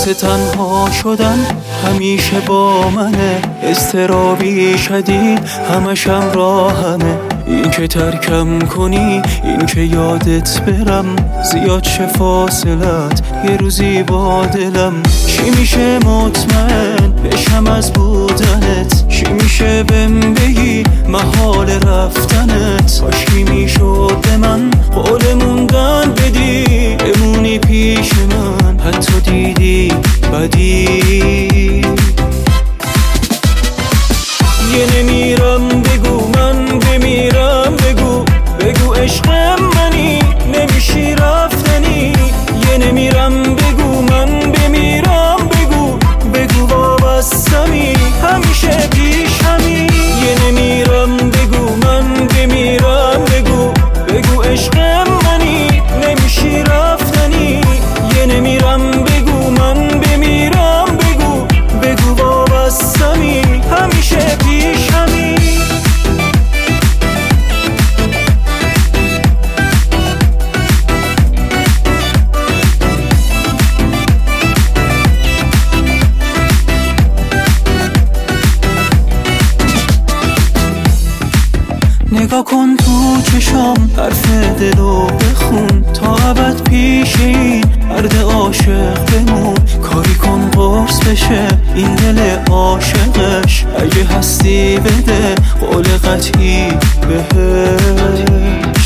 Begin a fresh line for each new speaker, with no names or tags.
واسه تنها شدن همیشه با منه، اضطرابی شدید همشم راهمه. این که ترکم کنی، این که یادت برم، زیاد شه فاصلت یه روزی با دلم. چی میشه مطمئن بشم از بودنت، چی میشه بهم بگی محال رفتنت. کاشکی میشد به من قول موندن بدی، بمونی پیش من حتی دیدی بدی. یه نمیرم بگو من بمیرم، بگو عشقم منی نمیشی رفتنی. یه نمیرم بگو من بمیرم، بگو وابستمی همیشه پیش همی. یه نمیرم بگو من بمیرم، بگو عشقم منی نمیشی رفتنی. یه نمیرم بگو من بمیرم، بگو وابستمی همیشه پیش همی. نگاه کن تو چشام، حرف دلو بخون، تا ابد پیش این مرد عاشق بمون. کاری کن قرص بشه این دل عاشقش، اگه هستی بده قول قطعی بهش.